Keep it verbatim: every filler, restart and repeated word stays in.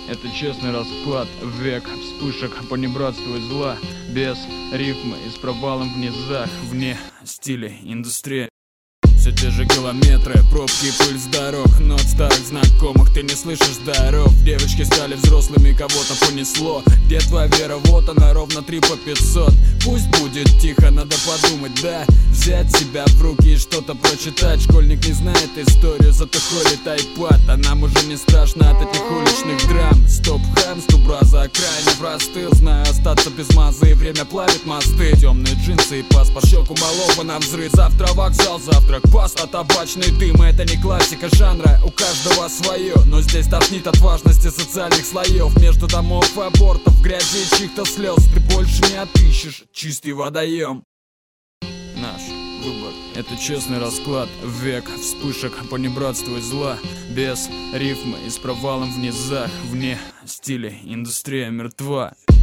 Это честный расклад, век вспышек, понебратству и зла, без рифмы и с провалом в низах, вне стиля индустрии. Все те же километры, пробки и пыль с дорог, но от старых знакомых ты не слышишь здоров. Девочки стали взрослыми, кого-то понесло. Где твоя вера? Вот она, ровно три по пятьсот. Пусть будет тихо, надо подумать, да. Взять себя в руки и что-то прочитать. Школьник не знает историю, зато ходит айпад. А нам уже не страшно от этих уличных драм. Стоп, хамству, браза, окраине простыл. Знаю, остаться без мазы, и время плавит мосты. Темные джинсы и пас по щеку малого на взрыв. Завтра вокзал, завтрак, паста, табачный дым. Это не классика жанра, у каждого свое. Но здесь тошнит от важности социальных слоев. Между домов и абортов, грязи и чьих-то слез ты больше не отыщешь чистый водоем. Наш выбор — это честный расклад, век вспышек, понебратству и зла, без рифмы и с провалом в низах, вне стиля индустрия мертва.